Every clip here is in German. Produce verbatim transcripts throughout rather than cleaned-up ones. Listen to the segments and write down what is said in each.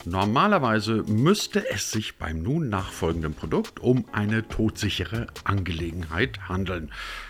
Normalerweise müsste es sich beim nun nachfolgenden Produkt um eine todsichere Angelegenheit handeln.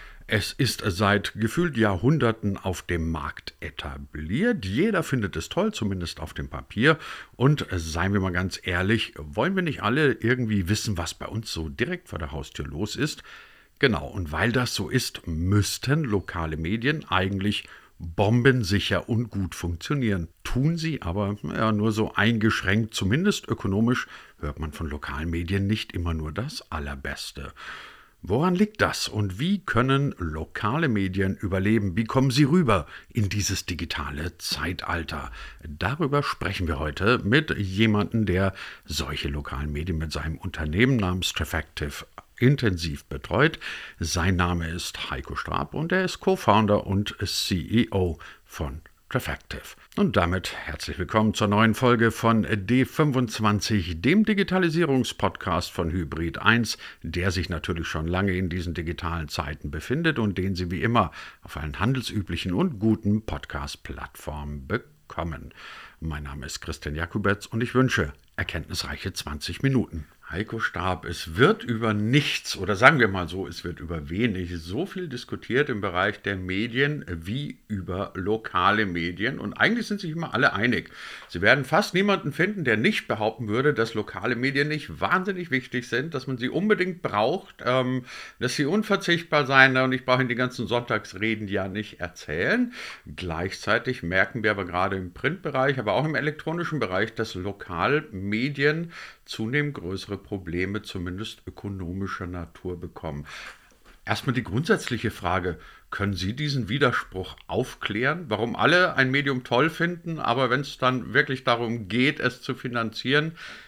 Es ist seit gefühlt Jahrhunderten auf dem Markt etabliert. Jeder findet es toll, zumindest auf dem Papier. Und seien wir mal ganz ehrlich, wollen wir nicht alle irgendwie wissen, was bei uns so direkt vor der Haustür los ist? Genau, und weil das so ist, müssten lokale Medien eigentlich bombensicher und gut funktionieren. Tun sie aber ja, nur so eingeschränkt, zumindest ökonomisch hört man von lokalen Medien nicht immer nur das Allerbeste. Woran liegt das und wie können lokale Medien überleben? Wie kommen sie rüber in dieses digitale Zeitalter? Darüber sprechen wir heute mit jemandem, der solche lokalen Medien mit seinem Unternehmen namens Treffective intensiv betreut. Sein Name ist Heiko Straab und er ist Co-Founder und C E O von Treffective. Und damit herzlich willkommen zur neuen Folge von D fünfundzwanzig, dem Digitalisierungspodcast von Hybrid eins, der sich natürlich schon lange in diesen digitalen Zeiten befindet und den Sie wie immer auf allen handelsüblichen und guten Podcast-Plattformen bekommen. Mein Name ist Christian Jakubetz und ich wünsche erkenntnisreiche zwanzig Minuten. Heiko Straab, es wird über nichts, oder sagen wir mal so, es wird über wenig, so viel diskutiert im Bereich der Medien wie über lokale Medien. Und eigentlich sind sich immer alle einig. Sie werden fast niemanden finden, der nicht behaupten würde, dass lokale Medien nicht wahnsinnig wichtig sind, dass man sie unbedingt braucht, ähm, dass sie unverzichtbar seien. Und ich brauche Ihnen die ganzen Sonntagsreden ja nicht erzählen. Gleichzeitig merken wir aber gerade im Printbereich, aber auch im elektronischen Bereich, dass Lokalmedien zunehmend größere Probleme, zumindest ökonomischer Natur, bekommen. Erstmal die grundsätzliche Frage, können Sie diesen Widerspruch aufklären, warum alle ein Medium toll finden, aber wenn es dann wirklich darum geht, es zu finanzieren,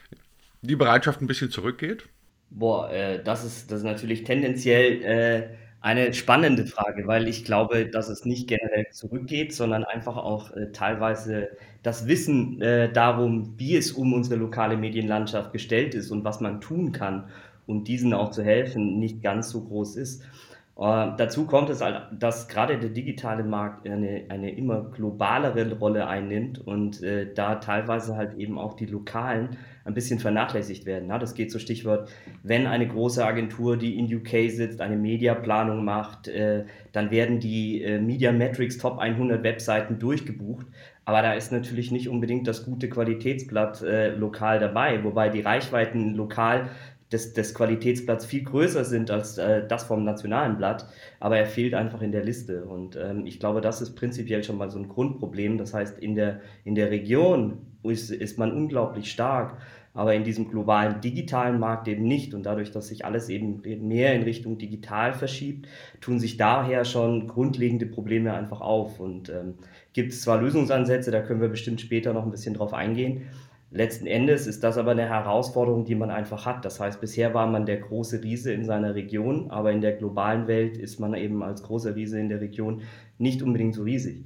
die Bereitschaft ein bisschen zurückgeht? Boah, äh, das ist, das ist natürlich tendenziell äh, eine spannende Frage, weil ich glaube, dass es nicht generell zurückgeht, sondern einfach auch äh, teilweise das Wissen äh, darum, wie es um unsere lokale Medienlandschaft gestellt ist und was man tun kann, um diesen auch zu helfen, nicht ganz so groß ist. Äh, dazu kommt es halt, dass gerade der digitale Markt eine, eine immer globalere Rolle einnimmt und äh, da teilweise halt eben auch die lokalen ein bisschen vernachlässigt werden. Ja, das geht so Stichwort, wenn eine große Agentur, die in U K sitzt, eine Mediaplanung macht, äh, dann werden die äh, Media Metrics Top hundert Webseiten durchgebucht. Aber da ist natürlich nicht unbedingt das gute Qualitätsblatt äh, lokal dabei, wobei die Reichweiten lokal des, des Qualitätsblatts viel größer sind als äh, das vom nationalen Blatt, aber er fehlt einfach in der Liste. Und ähm, ich glaube, das ist prinzipiell schon mal so ein Grundproblem. Das heißt, in der, in der Region ist, ist man unglaublich stark, aber in diesem globalen digitalen Markt eben nicht. Und dadurch, dass sich alles eben mehr in Richtung digital verschiebt, tun sich daher schon grundlegende Probleme einfach auf. Und ähm, gibt es zwar Lösungsansätze, da können wir bestimmt später noch ein bisschen drauf eingehen. Letzten Endes ist das aber eine Herausforderung, die man einfach hat. Das heißt, bisher war man der große Riese in seiner Region, aber in der globalen Welt ist man eben als großer Riese in der Region nicht unbedingt so riesig.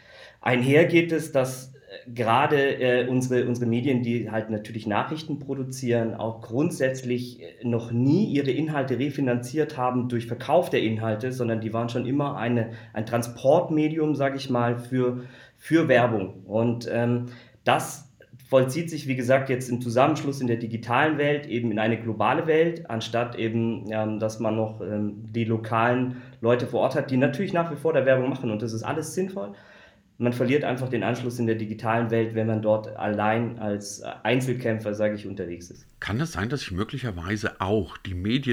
Einher geht es, dass äh, gerade äh, unsere, unsere Medien, die halt natürlich Nachrichten produzieren, auch grundsätzlich äh, noch nie ihre Inhalte refinanziert haben durch Verkauf der Inhalte, sondern die waren schon immer eine, ein Transportmedium, sage ich mal, für, für Werbung. Und ähm, das vollzieht sich, wie gesagt, jetzt im Zusammenschluss in der digitalen Welt eben in eine globale Welt, anstatt eben, ähm, dass man noch ähm, die lokalen Leute vor Ort hat, die natürlich nach wie vor der Werbung machen und das ist alles sinnvoll. Man verliert einfach den Anschluss in der digitalen Welt, wenn man dort allein als Einzelkämpfer, sage ich, unterwegs ist. Kann es sein, dass sich möglicherweise auch die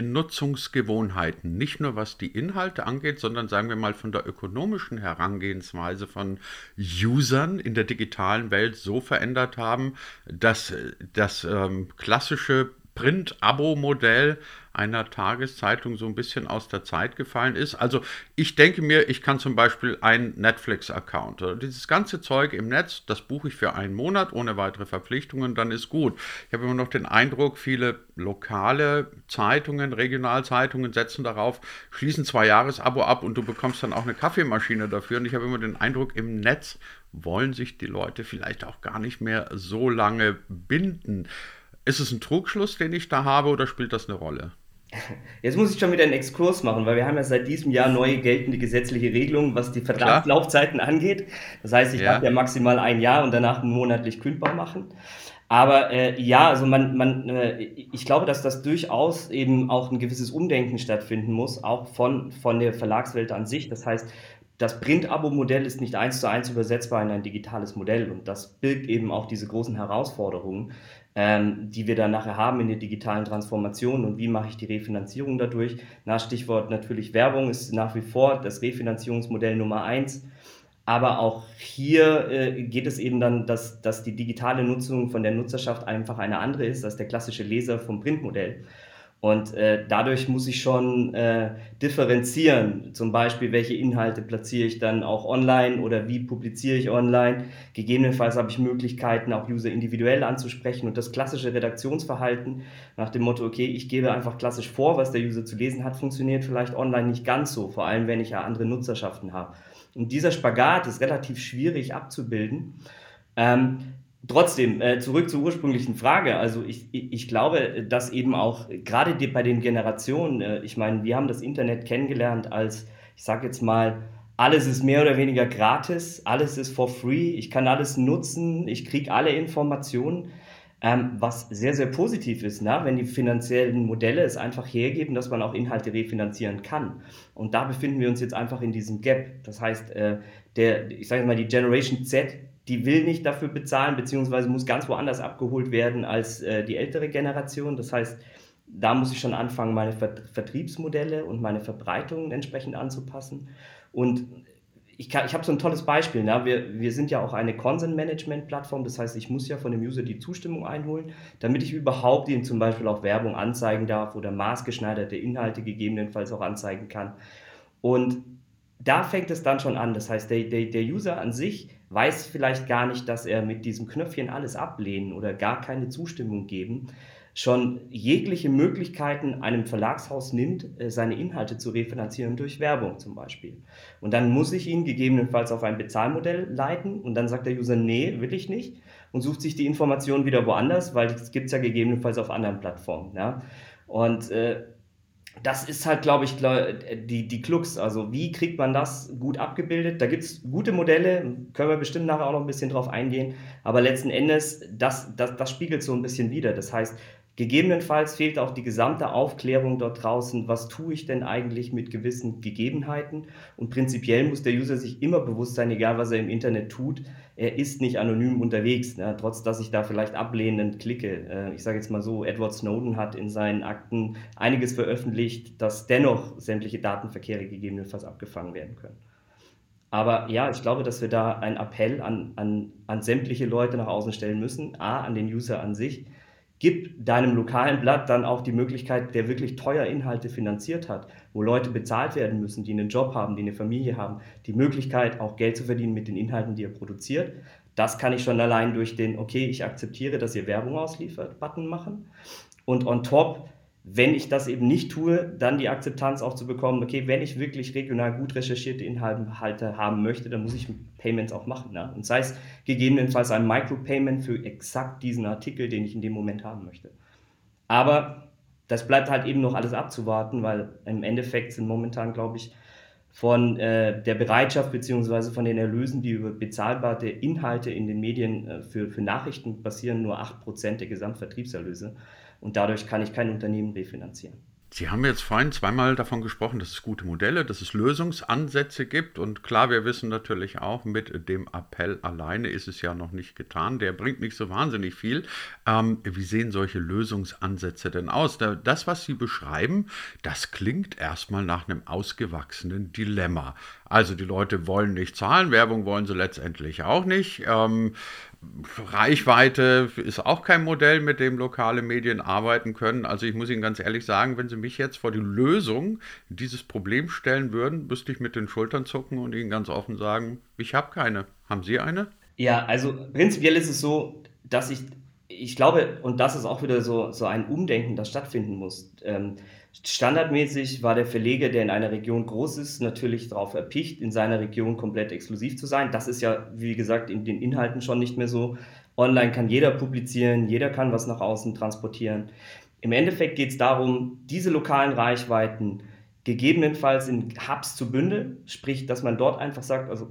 Mediennutzungsgewohnheiten, nicht nur was die Inhalte angeht, sondern sagen wir mal von der ökonomischen Herangehensweise von Usern in der digitalen Welt so verändert haben, dass das ähm, klassische Print-Abo-Modell einer Tageszeitung so ein bisschen aus der Zeit gefallen ist. Also ich denke mir, ich kann zum Beispiel einen Netflix-Account oder dieses ganze Zeug im Netz, das buche ich für einen Monat ohne weitere Verpflichtungen, dann ist gut. Ich habe immer noch den Eindruck, viele lokale Zeitungen, Regionalzeitungen setzen darauf, schließen zwei Jahres-Abo ab und du bekommst dann auch eine Kaffeemaschine dafür. Und ich habe immer den Eindruck, im Netz wollen sich die Leute vielleicht auch gar nicht mehr so lange binden. Ist es ein Trugschluss, den ich da habe, oder spielt das eine Rolle? Jetzt muss ich schon wieder einen Exkurs machen, weil wir haben ja seit diesem Jahr neue geltende gesetzliche Regelungen, was die Klar? Vertragslaufzeiten angeht. Das heißt, ich darf Ja, ja maximal ein Jahr und danach monatlich kündbar machen. Aber äh, ja, also man, man, äh, ich glaube, dass das durchaus eben auch ein gewisses Umdenken stattfinden muss, auch von, von der Verlagswelt an sich. Das heißt, das Print-Abo-Modell ist nicht eins zu eins übersetzbar in ein digitales Modell und das birgt eben auch diese großen Herausforderungen, ähm, die wir dann nachher haben in der digitalen Transformation und wie mache ich die Refinanzierung dadurch. Na, Stichwort natürlich Werbung ist nach wie vor das Refinanzierungsmodell Nummer eins. Aber auch hier äh, geht es eben dann, dass, dass die digitale Nutzung von der Nutzerschaft einfach eine andere ist als der klassische Leser vom Printmodell. Und äh, dadurch muss ich schon äh, differenzieren, zum Beispiel, welche Inhalte platziere ich dann auch online oder wie publiziere ich online. Gegebenenfalls habe ich Möglichkeiten, auch User individuell anzusprechen und das klassische Redaktionsverhalten nach dem Motto, okay, ich gebe einfach klassisch vor, was der User zu lesen hat, funktioniert vielleicht online nicht ganz so, vor allem wenn ich ja andere Nutzerschaften habe. Und dieser Spagat ist relativ schwierig abzubilden. Ähm, Trotzdem, äh, zurück zur ursprünglichen Frage. Also ich, ich, ich glaube, dass eben auch gerade die, bei den Generationen, äh, ich meine, wir haben das Internet kennengelernt als, ich sage jetzt mal, alles ist mehr oder weniger gratis, alles ist for free, ich kann alles nutzen, ich kriege alle Informationen, ähm, was sehr, sehr positiv ist, ne? Wenn die finanziellen Modelle es einfach hergeben, dass man auch Inhalte refinanzieren kann. Und da befinden wir uns jetzt einfach in diesem Gap. Das heißt, äh, der, ich sage mal, die Generation Z, die will nicht dafür bezahlen, beziehungsweise muss ganz woanders abgeholt werden als äh, die ältere Generation. Das heißt, da muss ich schon anfangen, meine Vert Vertriebsmodelle und meine Verbreitung entsprechend anzupassen. Und ich, kann- ich habe so ein tolles Beispiel. Ne? Wir, wir sind ja auch eine Consent-Management-Plattform. Das heißt, ich muss ja von dem User die Zustimmung einholen, damit ich überhaupt ihm zum Beispiel auch Werbung anzeigen darf oder maßgeschneiderte Inhalte gegebenenfalls auch anzeigen kann. Und da fängt es dann schon an. Das heißt, der, der, der User an sich weiß vielleicht gar nicht, dass er mit diesem Knöpfchen alles ablehnen oder gar keine Zustimmung geben, schon jegliche Möglichkeiten einem Verlagshaus nimmt, äh, seine Inhalte zu refinanzieren durch Werbung zum Beispiel. Und dann muss ich ihn gegebenenfalls auf ein Bezahlmodell leiten und dann sagt der User, nee, will ich nicht und sucht sich die Informationen wieder woanders, weil das gibt es ja gegebenenfalls auf anderen Plattformen. Ja? Und äh, das ist halt, glaube ich, die, die Krux. Also wie kriegt man das gut abgebildet? Da gibt es gute Modelle, können wir bestimmt nachher auch noch ein bisschen drauf eingehen. Aber letzten Endes, das, das, das spiegelt so ein bisschen wider. Das heißt, gegebenenfalls fehlt auch die gesamte Aufklärung dort draußen, was tue ich denn eigentlich mit gewissen Gegebenheiten? Und prinzipiell muss der User sich immer bewusst sein, egal was er im Internet tut, er ist nicht anonym unterwegs, ne? Trotz dass ich da vielleicht ablehnend klicke. Äh, ich sage jetzt mal so, Edward Snowden hat in seinen Akten einiges veröffentlicht, dass dennoch sämtliche Datenverkehre gegebenenfalls abgefangen werden können. Aber ja, ich glaube, dass wir da einen Appell an, an, an sämtliche Leute nach außen stellen müssen. A, an den User an sich. Gib deinem lokalen Blatt dann auch die Möglichkeit, der wirklich teuer Inhalte finanziert hat, wo Leute bezahlt werden müssen, die einen Job haben, die eine Familie haben, die Möglichkeit, auch Geld zu verdienen mit den Inhalten, die er produziert. Das kann ich schon allein durch den, okay, ich akzeptiere, dass ihr Werbung ausliefert, Button machen. Und on top, wenn ich das eben nicht tue, dann die Akzeptanz auch zu bekommen, okay, wenn ich wirklich regional gut recherchierte Inhalte haben möchte, dann muss ich Payments auch machen. Ne? Und sei es gegebenenfalls ein Micropayment für exakt diesen Artikel, den ich in dem Moment haben möchte. Aber das bleibt halt eben noch alles abzuwarten, weil im Endeffekt sind momentan, glaube ich, von äh, der Bereitschaft beziehungsweise von den Erlösen, die über bezahlbare Inhalte in den Medien äh, für, für Nachrichten passieren, nur acht Prozent der Gesamtvertriebserlöse. Und dadurch kann ich kein Unternehmen refinanzieren. Sie haben jetzt vorhin zweimal davon gesprochen, dass es gute Modelle, dass es Lösungsansätze gibt. Und klar, wir wissen natürlich auch, mit dem Appell alleine ist es ja noch nicht getan. Der bringt nicht so wahnsinnig viel. Ähm, wie sehen solche Lösungsansätze denn aus? Das, was Sie beschreiben, das klingt erstmal nach einem ausgewachsenen Dilemma. Also die Leute wollen nicht zahlen, Werbung wollen sie letztendlich auch nicht. Ähm, Reichweite ist auch kein Modell, mit dem lokale Medien arbeiten können. Also ich muss Ihnen ganz ehrlich sagen, wenn Sie mich jetzt vor die Lösung dieses Problems stellen würden, müsste ich mit den Schultern zucken und Ihnen ganz offen sagen, ich habe keine. Haben Sie eine? Ja, also prinzipiell ist es so, dass ich, ich glaube, und das ist auch wieder so, so ein Umdenken, das stattfinden muss. Ähm, standardmäßig war der Verleger, der in einer Region groß ist, natürlich darauf erpicht, in seiner Region komplett exklusiv zu sein. Das ist ja, wie gesagt, in den Inhalten schon nicht mehr so. Online kann jeder publizieren, jeder kann was nach außen transportieren. Im Endeffekt geht es darum, diese lokalen Reichweiten gegebenenfalls in Hubs zu bündeln, sprich, dass man dort einfach sagt, also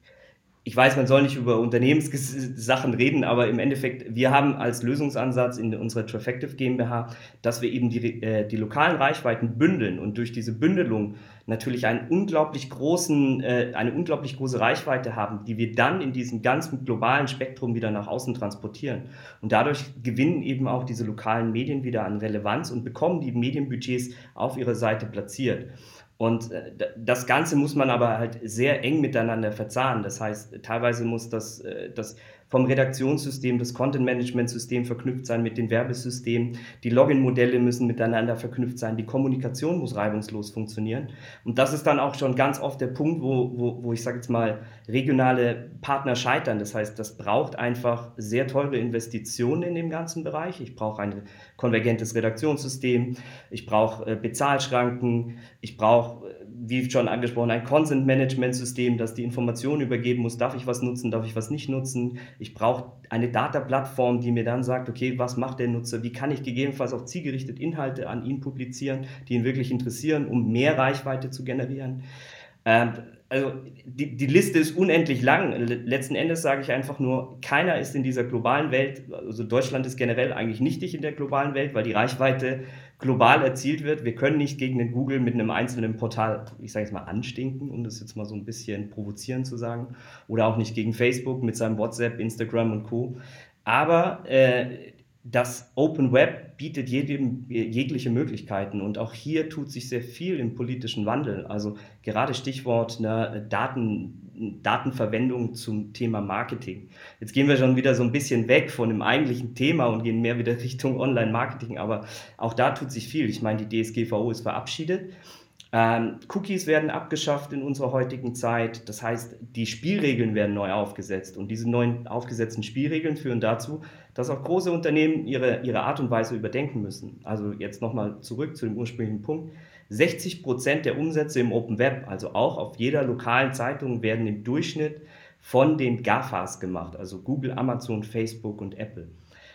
ich weiß, man soll nicht über Unternehmenssachen reden, aber im Endeffekt, wir haben als Lösungsansatz in unserer Trafactive GmbH, dass wir eben die, äh, die lokalen Reichweiten bündeln und durch diese Bündelung natürlich einen unglaublich großen, äh, eine unglaublich große Reichweite haben, die wir dann in diesem ganzen globalen Spektrum wieder nach außen transportieren. Und dadurch gewinnen eben auch diese lokalen Medien wieder an Relevanz und bekommen die Medienbudgets auf ihrer Seite platziert. Und das Ganze muss man aber halt sehr eng miteinander verzahnen. Das heißt, teilweise muss das, das vom Redaktionssystem, das Content-Management-System verknüpft sein mit den Werbesystemen. Die Login-Modelle müssen miteinander verknüpft sein. Die Kommunikation muss reibungslos funktionieren. Und das ist dann auch schon ganz oft der Punkt, wo, wo, wo ich sage jetzt mal, regionale Partner scheitern. Das heißt, das braucht einfach sehr teure Investitionen in dem ganzen Bereich. Ich brauche ein konvergentes Redaktionssystem. Ich brauche äh, Bezahlschranken. Ich brauche, wie schon angesprochen, ein Consent-Management-System, das die Informationen übergeben muss. Darf ich was nutzen, darf ich was nicht nutzen? Ich brauche eine Data-Plattform, die mir dann sagt, okay, was macht der Nutzer? Wie kann ich gegebenenfalls auch zielgerichtet Inhalte an ihn publizieren, die ihn wirklich interessieren, um mehr Reichweite zu generieren? Ähm, also die, die Liste ist unendlich lang. Letzten Endes sage ich einfach nur, keiner ist in dieser globalen Welt, also Deutschland ist generell eigentlich nichtig in der globalen Welt, weil die Reichweite global erzielt wird. Wir können nicht gegen den Google mit einem einzelnen Portal, ich sage jetzt mal, anstinken, um das jetzt mal so ein bisschen provozierend zu sagen, oder auch nicht gegen Facebook mit seinem WhatsApp, Instagram und Co. Aber äh, das Open Web bietet jedem jegliche Möglichkeiten und auch hier tut sich sehr viel im politischen Wandel. Also gerade Stichwort ne, Daten, Datenverwendung zum Thema Marketing. Jetzt gehen wir schon wieder so ein bisschen weg von dem eigentlichen Thema und gehen mehr wieder Richtung Online-Marketing, aber auch da tut sich viel. Ich meine, die D S G V O ist verabschiedet. Ähm, Cookies werden abgeschafft in unserer heutigen Zeit. Das heißt, die Spielregeln werden neu aufgesetzt. Und diese neuen aufgesetzten Spielregeln führen dazu, dass auch große Unternehmen ihre, ihre Art und Weise überdenken müssen. Also jetzt nochmal zurück zu dem ursprünglichen Punkt. sechzig Prozent der Umsätze im Open Web, also auch auf jeder lokalen Zeitung, werden im Durchschnitt von den GAFAs gemacht. Also Google, Amazon, Facebook und Apple.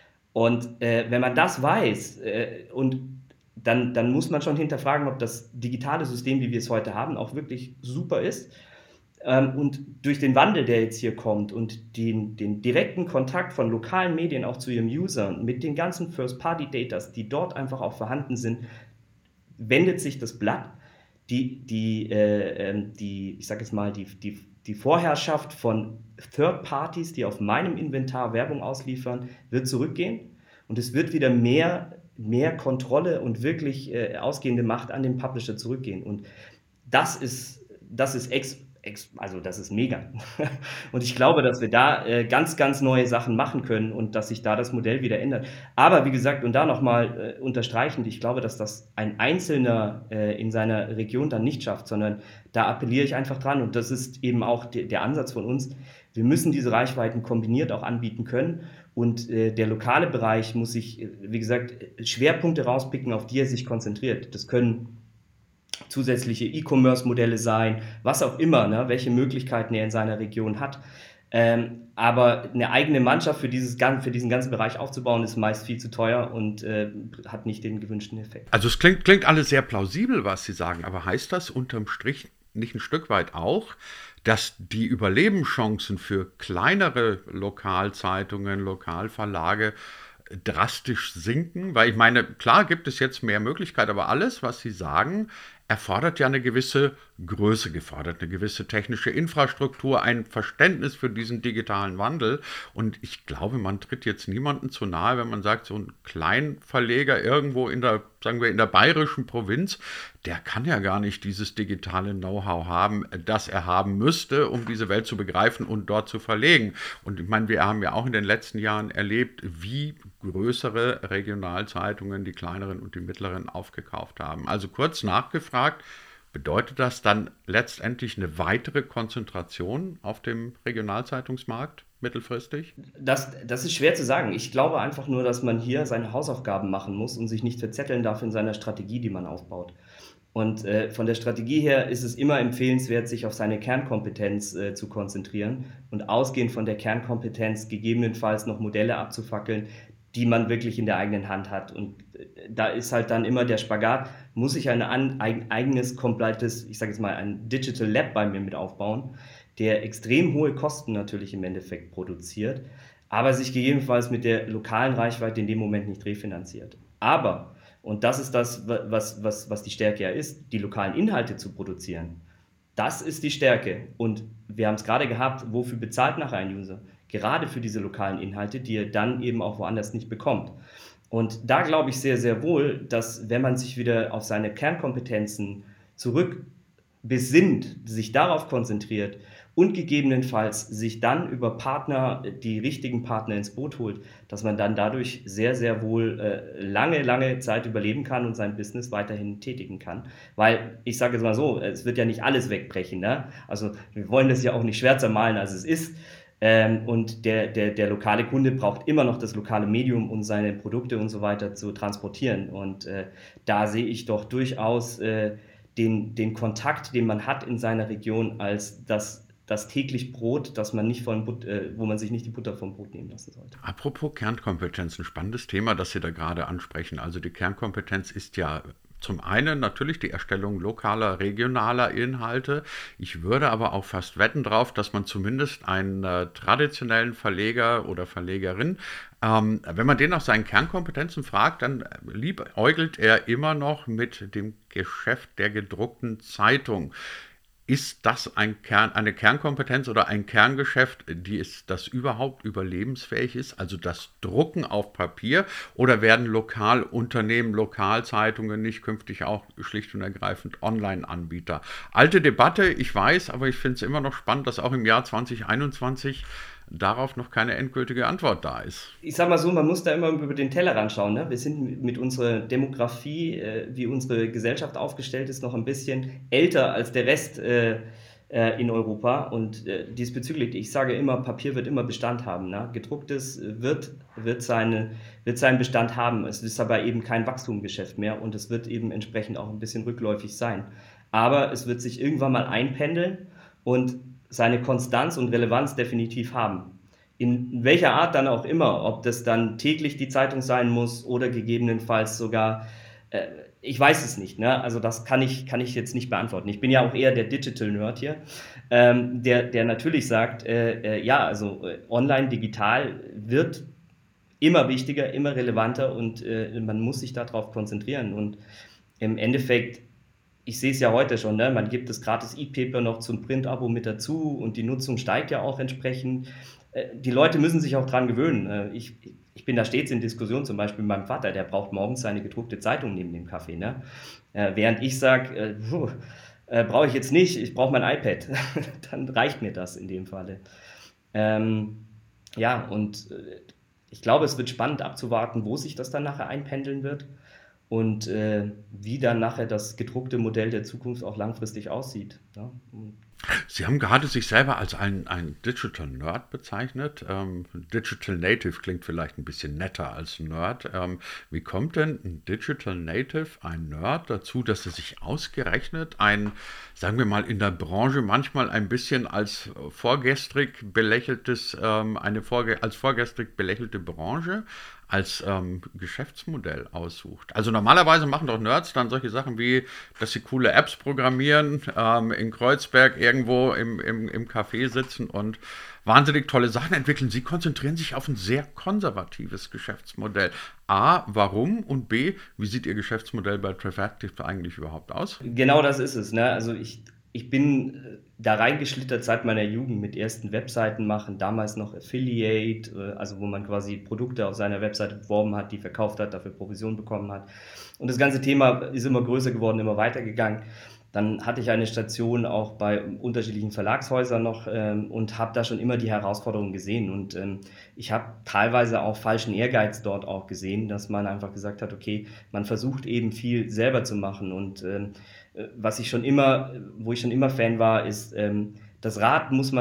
Und äh, wenn man das weiß äh, und Dann, dann muss man schon hinterfragen, ob das digitale System, wie wir es heute haben, auch wirklich super ist. Ähm, und durch den Wandel, der jetzt hier kommt und den, den direkten Kontakt von lokalen Medien auch zu ihrem User mit den ganzen First-Party-Datas, die dort einfach auch vorhanden sind, wendet sich das Blatt. Die, die, äh, die ich sage jetzt mal, die, die, die Vorherrschaft von Third-Parties, die auf meinem Inventar Werbung ausliefern, wird zurückgehen. Und es wird wieder mehr mehr Kontrolle und wirklich äh, ausgehende Macht an den Publisher zurückgehen. Und das ist, das ist ex, ex, also das ist mega. Und ich glaube, dass wir da äh, ganz, ganz neue Sachen machen können und dass sich da das Modell wieder ändert. Aber wie gesagt, und da nochmal äh, unterstreichend, ich glaube, dass das ein Einzelner äh, in seiner Region dann nicht schafft, sondern da appelliere ich einfach dran. Und das ist eben auch de- der Ansatz von uns. Wir müssen diese Reichweiten kombiniert auch anbieten können. Und äh, der lokale Bereich muss sich, wie gesagt, Schwerpunkte rauspicken, auf die er sich konzentriert. Das können zusätzliche E-Commerce-Modelle sein, was auch immer, ne, welche Möglichkeiten er in seiner Region hat. Ähm, aber eine eigene Mannschaft für, dieses, für diesen ganzen Bereich aufzubauen, ist meist viel zu teuer und äh, hat nicht den gewünschten Effekt. Also es klingt, klingt alles sehr plausibel, was Sie sagen, aber heißt das unterm Strich nicht ein Stück weit auch, dass die Überlebenschancen für kleinere Lokalzeitungen, Lokalverlage drastisch sinken? Weil ich meine, klar gibt es jetzt mehr Möglichkeiten, aber alles, was Sie sagen, erfordert ja eine gewisse Größe, gefordert eine gewisse technische Infrastruktur, ein Verständnis für diesen digitalen Wandel. Und ich glaube, man tritt jetzt niemandem zu nahe, wenn man sagt, so ein Kleinverleger irgendwo in der, sagen wir, in der bayerischen Provinz, der kann ja gar nicht dieses digitale Know-how haben, das er haben müsste, um diese Welt zu begreifen und dort zu verlegen. Und ich meine, wir haben ja auch in den letzten Jahren erlebt, wie größere Regionalzeitungen die kleineren und die mittleren aufgekauft haben. Also kurz nachgefragt, bedeutet das dann letztendlich eine weitere Konzentration auf dem Regionalzeitungsmarkt mittelfristig? Das, das ist schwer zu sagen. Ich glaube einfach nur, dass man hier seine Hausaufgaben machen muss und sich nicht verzetteln darf in seiner Strategie, die man aufbaut. Und äh, von der Strategie her ist es immer empfehlenswert, sich auf seine Kernkompetenz äh, zu konzentrieren und ausgehend von der Kernkompetenz gegebenenfalls noch Modelle abzufackeln, die man wirklich in der eigenen Hand hat. Und da ist halt dann immer der Spagat, muss ich ein an, ein eigenes, komplettes, ich sage jetzt mal, ein Digital Lab bei mir mit aufbauen, der extrem hohe Kosten natürlich im Endeffekt produziert, aber sich gegebenenfalls mit der lokalen Reichweite in dem Moment nicht refinanziert. Aber, und das ist das, was, was, was die Stärke ja ist, die lokalen Inhalte zu produzieren. Das ist die Stärke. Und wir haben es gerade gehabt, wofür bezahlt nachher ein User? Gerade für diese lokalen Inhalte, die er dann eben auch woanders nicht bekommt. Und da glaube ich sehr, sehr wohl, dass wenn man sich wieder auf seine Kernkompetenzen zurückbesinnt, sich darauf konzentriert und gegebenenfalls sich dann über Partner, die richtigen Partner ins Boot holt, dass man dann dadurch sehr, sehr wohl äh, lange, lange Zeit überleben kann und sein Business weiterhin tätigen kann. Weil, ich sage jetzt mal so, es wird ja nicht alles wegbrechen, ne? Also wir wollen das ja auch nicht schwärzer malen, als es ist. Ähm, und der, der, der lokale Kunde braucht immer noch das lokale Medium, um seine Produkte und so weiter zu transportieren. Und äh, da sehe ich doch durchaus äh, den, den Kontakt, den man hat in seiner Region, als das, das täglich Brot, das man nicht von But- äh, wo man sich nicht die Butter vom Brot nehmen lassen sollte. Apropos Kernkompetenz, ein spannendes Thema, das Sie da gerade ansprechen. Also die Kernkompetenz ist ja zum einen natürlich die Erstellung lokaler, regionaler Inhalte. Ich würde aber auch fast wetten drauf, dass man zumindest einen äh, traditionellen Verleger oder Verlegerin, ähm, wenn man den nach seinen Kernkompetenzen fragt, dann liebäugelt er immer noch mit dem Geschäft der gedruckten Zeitung. Ist das ein Kern, eine Kernkompetenz oder ein Kerngeschäft, die ist, das überhaupt überlebensfähig ist? Also das Drucken auf Papier, oder werden Lokalunternehmen, Lokalzeitungen nicht künftig auch schlicht und ergreifend Online-Anbieter? Alte Debatte, ich weiß, aber ich finde es immer noch spannend, dass auch im Jahr zwanzig einundzwanzig darauf noch keine endgültige Antwort da ist. Ich sag mal so, man muss da immer über den Tellerrand schauen. Ne? Wir sind mit unserer Demografie, äh, wie unsere Gesellschaft aufgestellt ist, noch ein bisschen älter als der Rest äh, äh, in Europa. Und äh, diesbezüglich, ich sage immer, Papier wird immer Bestand haben. Ne? Gedrucktes wird, wird, seine, wird seinen Bestand haben. Es ist aber eben kein Wachstumsgeschäft mehr und es wird eben entsprechend auch ein bisschen rückläufig sein. Aber es wird sich irgendwann mal einpendeln und seine Konstanz und Relevanz definitiv haben. In welcher Art dann auch immer, ob das dann täglich die Zeitung sein muss oder gegebenenfalls sogar, äh, ich weiß es nicht, ne? Also das kann ich, kann ich jetzt nicht beantworten. Ich bin ja auch eher der Digital-Nerd hier, ähm, der, der natürlich sagt, äh, äh, ja, also äh, online, digital wird immer wichtiger, immer relevanter und äh, man muss sich darauf konzentrieren. Und im Endeffekt, ich sehe es ja heute schon, ne? Man gibt das gratis E-Paper noch zum Print-Abo mit dazu und die Nutzung steigt ja auch entsprechend. Äh, die Leute müssen sich auch dran gewöhnen. Äh, ich, ich bin da stets in Diskussion, zum Beispiel mit meinem Vater, der braucht morgens seine gedruckte Zeitung neben dem Kaffee. Ne? Äh, während ich sage, äh, äh, brauche ich jetzt nicht, ich brauche mein iPad. Dann reicht mir das in dem Falle. Ähm, ja, und äh, ich glaube, es wird spannend abzuwarten, wo sich das dann nachher einpendeln wird. Und äh, wie dann nachher das gedruckte Modell der Zukunft auch langfristig aussieht. Ja? Sie haben gerade sich selber als ein, ein Digital Nerd bezeichnet. Ähm, Digital Native klingt vielleicht ein bisschen netter als Nerd. Ähm, wie kommt denn ein Digital Native, ein Nerd, dazu, dass er sich ausgerechnet ein, sagen wir mal, in der Branche manchmal ein bisschen als vorgestrig belächeltes, ähm, eine vorge als vorgestrig belächelte Branche als ähm, Geschäftsmodell aussucht. Also normalerweise machen doch Nerds dann solche Sachen wie, dass sie coole Apps programmieren, ähm, in Kreuzberg irgendwo im, im, im Café sitzen und wahnsinnig tolle Sachen entwickeln. Sie konzentrieren sich auf ein sehr konservatives Geschäftsmodell. A, warum? Und B, wie sieht Ihr Geschäftsmodell bei Trifactive eigentlich überhaupt aus? Genau das ist es. Ne? Also ich, ich bin da reingeschlittert seit meiner Jugend mit ersten Webseiten machen, damals noch Affiliate, also wo man quasi Produkte auf seiner Webseite beworben hat, die verkauft hat, dafür Provision bekommen hat. Und das ganze Thema ist immer größer geworden, immer weitergegangen. Dann hatte ich eine Station auch bei unterschiedlichen Verlagshäusern noch ähm, und habe da schon immer die Herausforderungen gesehen. Und ähm, ich habe teilweise auch falschen Ehrgeiz dort auch gesehen, dass man einfach gesagt hat, okay, man versucht eben viel selber zu machen. Und ähm, was ich schon immer, wo ich schon immer Fan war, ist, ähm, das Rad muss man nicht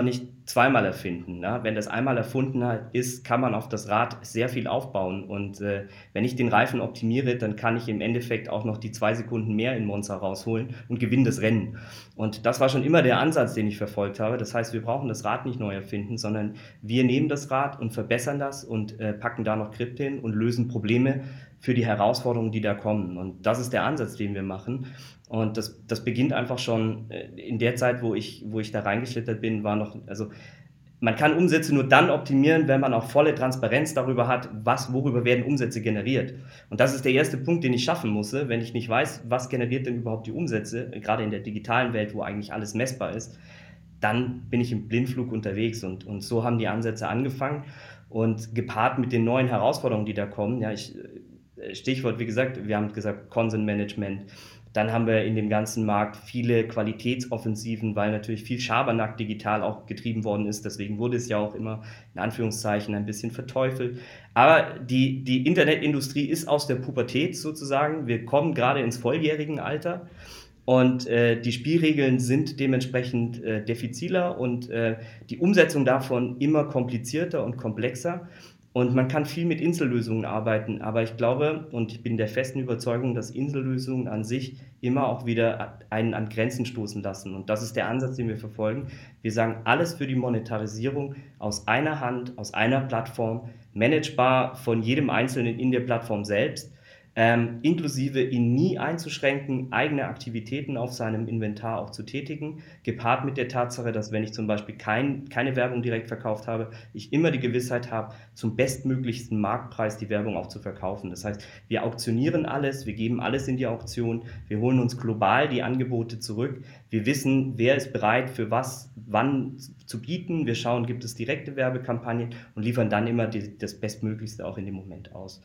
zweimal erfinden. Ne? Wenn das einmal erfunden ist, kann man auf das Rad sehr viel aufbauen. Und äh, wenn ich den Reifen optimiere, dann kann ich im Endeffekt auch noch die zwei Sekunden mehr in Monza rausholen und gewinne das Rennen. Und das war schon immer der Ansatz, den ich verfolgt habe. Das heißt, wir brauchen das Rad nicht neu erfinden, sondern wir nehmen das Rad und verbessern das und äh, packen da noch Krypto hin und lösen Probleme für die Herausforderungen, die da kommen. Und das ist der Ansatz, den wir machen. Und das, das beginnt einfach schon in der Zeit, wo ich, wo ich da reingeschlittert bin, war noch, also man kann Umsätze nur dann optimieren, wenn man auch volle Transparenz darüber hat, was, worüber werden Umsätze generiert. Und das ist der erste Punkt, den ich schaffen musste, wenn ich nicht weiß, was generiert denn überhaupt die Umsätze, gerade in der digitalen Welt, wo eigentlich alles messbar ist, dann bin ich im Blindflug unterwegs. Und, und so haben die Ansätze angefangen und gepaart mit den neuen Herausforderungen, die da kommen. Ja, ich, Stichwort, wie gesagt, wir haben gesagt, Consent Management. Dann haben wir in dem ganzen Markt viele Qualitätsoffensiven, weil natürlich viel Schabernack digital auch getrieben worden ist. Deswegen wurde es ja auch immer in Anführungszeichen ein bisschen verteufelt. Aber die, die Internetindustrie ist aus der Pubertät sozusagen. Wir kommen gerade ins volljährigen Alter. Und äh, die Spielregeln sind dementsprechend äh, diffiziler und äh, die Umsetzung davon immer komplizierter und komplexer. Und man kann viel mit Insellösungen arbeiten, aber ich glaube und ich bin der festen Überzeugung, dass Insellösungen an sich immer auch wieder einen an Grenzen stoßen lassen. Und das ist der Ansatz, den wir verfolgen. Wir sagen, alles für die Monetarisierung aus einer Hand, aus einer Plattform, managebar von jedem Einzelnen in der Plattform selbst, ähm, inklusive ihn nie einzuschränken, eigene Aktivitäten auf seinem Inventar auch zu tätigen, gepaart mit der Tatsache, dass wenn ich zum Beispiel kein, keine Werbung direkt verkauft habe, ich immer die Gewissheit habe, zum bestmöglichsten Marktpreis die Werbung auch zu verkaufen. Das heißt, wir auktionieren alles, wir geben alles in die Auktion, wir holen uns global die Angebote zurück, wir wissen, wer ist bereit für was, wann zu bieten, wir schauen, gibt es direkte Werbekampagnen und liefern dann immer die, das Bestmöglichste auch in dem Moment aus.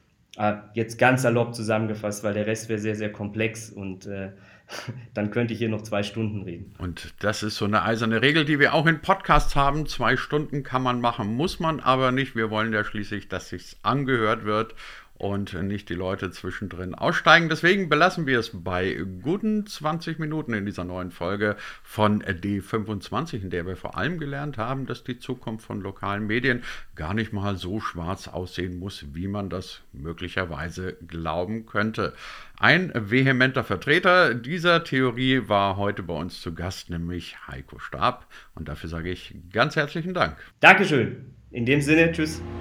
Jetzt ganz salopp zusammengefasst, weil der Rest wäre sehr, sehr komplex und äh, dann könnte ich hier noch zwei Stunden reden. Und das ist so eine eiserne Regel, die wir auch in Podcasts haben. Zwei Stunden kann man machen, muss man aber nicht. Wir wollen ja schließlich, dass sich's angehört wird und nicht die Leute zwischendrin aussteigen. Deswegen belassen wir es bei guten zwanzig Minuten in dieser neuen Folge von D fünfundzwanzig, in der wir vor allem gelernt haben, dass die Zukunft von lokalen Medien gar nicht mal so schwarz aussehen muss, wie man das möglicherweise glauben könnte. Ein vehementer Vertreter dieser Theorie war heute bei uns zu Gast, nämlich Heiko Stab. Und dafür sage ich ganz herzlichen Dank. Dankeschön. In dem Sinne, tschüss.